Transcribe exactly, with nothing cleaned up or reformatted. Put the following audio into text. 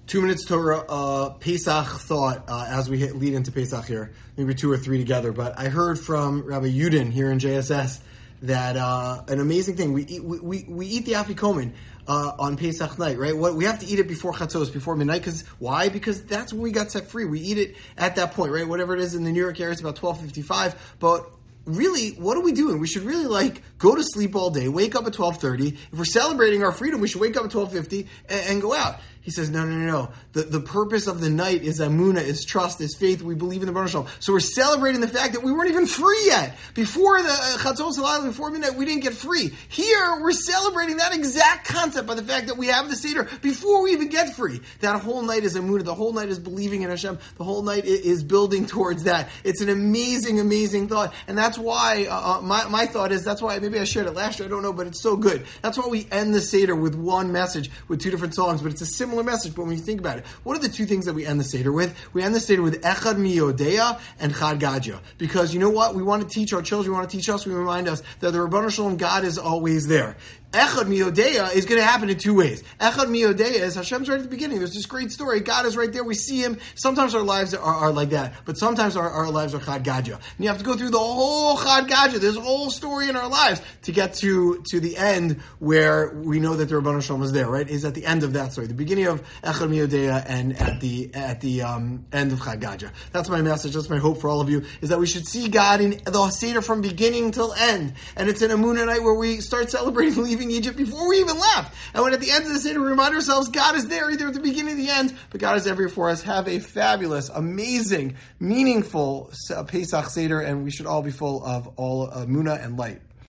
Two minutes Torah, uh, Pesach thought uh, as we hit, lead into Pesach here, maybe two or three together. But I heard from Rabbi Yudin here in J S S that uh, an amazing thing. We eat, we, we, we eat the afikomen uh, on Pesach night, right? What we have to eat it before Chatzos, before midnight. Because why? Because that's when we got set free. We eat it at that point, right? Whatever it is in the New York area, it's about twelve fifty-five. But really, what are we doing? We should really like go to sleep all day, wake up at twelve thirty. If we're celebrating our freedom, we should wake up at twelve fifty and, and go out. He says, no, no, no, no. The, the purpose of the night is amunah, is trust, is faith. We believe in the Baruch Shalom. So we're celebrating the fact that we weren't even free yet. Before the uh, Chatzos Halayla, before midnight, we didn't get free. Here, we're celebrating that exact concept by the fact that we have the Seder before we even get free. That whole night is amunah. The whole night is believing in Hashem. The whole night is building towards that. It's an amazing, amazing thought. And that's why, uh, my, my thought is, that's why, maybe I shared it last year, I don't know, but it's so good. That's why we end the Seder with one message, with two different songs, but it's a similar message. But when you think about it, what are the two things that we end the Seder with? We end the Seder with Echad Miyodea and Chad Gadya. Because you know what? We want to teach our children, we want to teach us, we remind us that the Rabbanu Shalom, God is always there. Echad Miyodea is going to happen in two ways. Echad Miyodea is Hashem's right at the beginning. There's this great story. God is right there. We see Him. Sometimes our lives are, are like that, but sometimes our, our lives are Chad Gadya. And you have to go through the whole Chad Gadya. There's a whole story in our lives to get to, to the end where we know that the Rabbanu Shalom is there, right? Is at the end of that story. The beginning of Echad Miyodea and at the at the um, end of Chad Gadya. That's my message. That's my hope for all of you, is that we should see God in the Seder from beginning till end. And it's an Amunah night where we start celebrating leaving Egypt before we even left. And when at the end of the Seder we remind ourselves God is there either at the beginning or the end, but God is everywhere for us. Have a fabulous, amazing, meaningful Pesach Seder, and we should all be full of all Amunah and light.